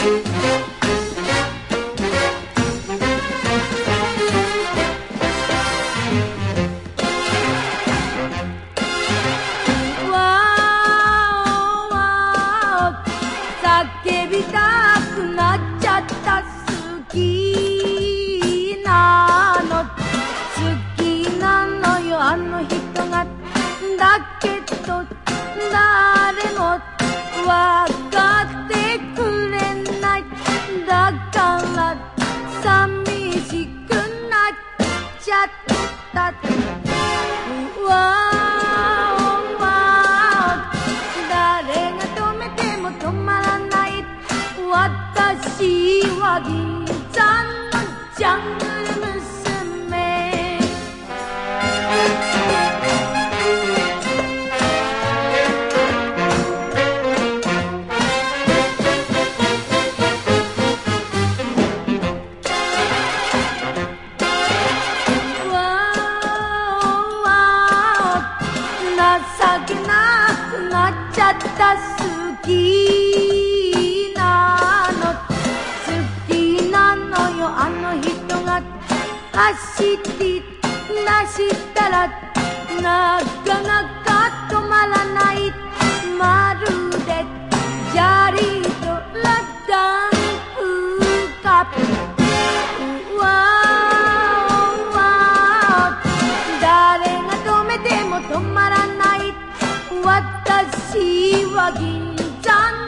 叫びたくなっちゃった。好きなの好きなのよあの人が。だけど誰もわかってくれない。だから寂しくなっちゃった。うわ誰が止めても止まらない。私は銀座のジャングル娘。情けなくなっちゃった。好きなの好きなのよあの人が。走り出したらなかなか止まらない。まるで砂利とラダンプカップ。誰が止めても止まらない。私は銀座の